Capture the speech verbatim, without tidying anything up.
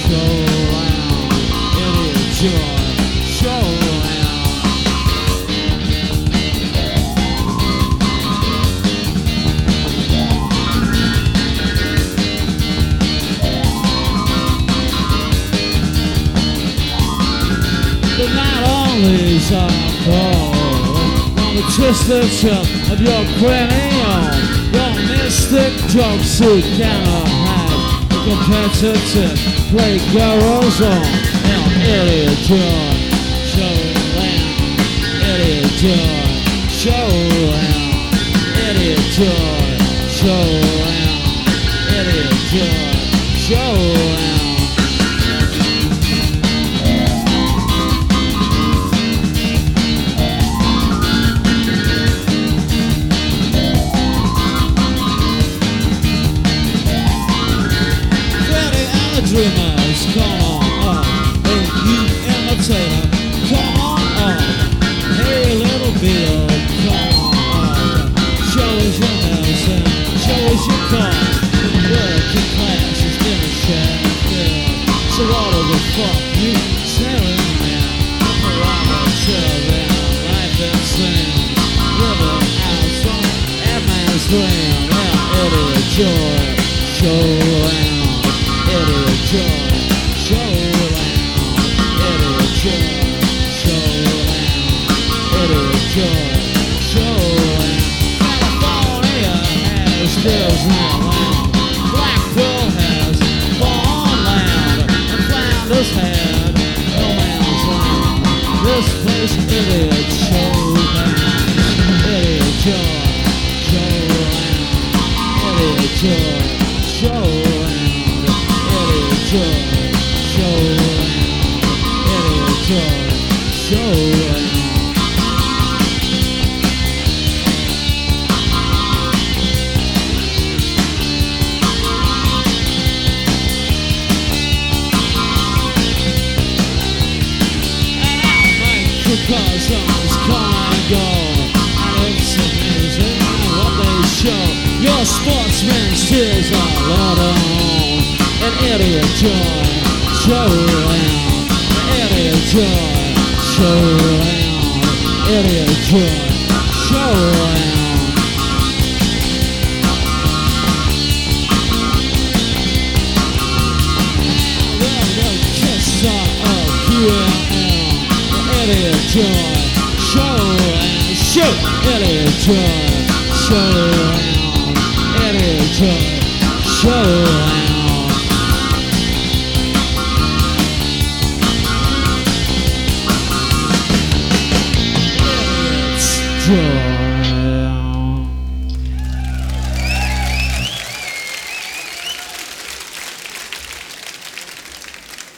showdown, Idiot Joy, showdown. The night only's are cold, on the twisted tip of your cranium, your mystic jokes who cannot hide the competitive play goes on. Now Idiot Joy, showdown, Idiot Joy, showdown, Idiot Joy, showdown, Idiot Joy, showdown. Dreamers, come on up. Hey, you imitator, come on up. Hey, little Bill, come on up. Show us your nails and show us your cars. Working class is gonna share bill. So what the fuck you selling now? Around the children, life and sin. Living out some Adman's dream. Yeah, Idiot Joy, showdown. Idiot Joy, showdown, Idiot Joy, showdown, Idiot Joy, showdown. California has Disneyland, Blackpool has farmland, and Flanders had no man's land. This place, Idiot showdown, Idiot Joy, showdown, Idiot Joy, showdown. Joy, showdown, Idiot Joy, showdown. And I make the cousins come and go, and it's amazing what they show. Your sportsman's tears are Lord on. An Idiot Joy, showdown, Idiot Joy, showdown, Idiot Joy, showdown. Well, the kiss of Q L L, Idiot Joy, showdown, shoot, Idiot Joy, showdown, Idiot Joy, showdown.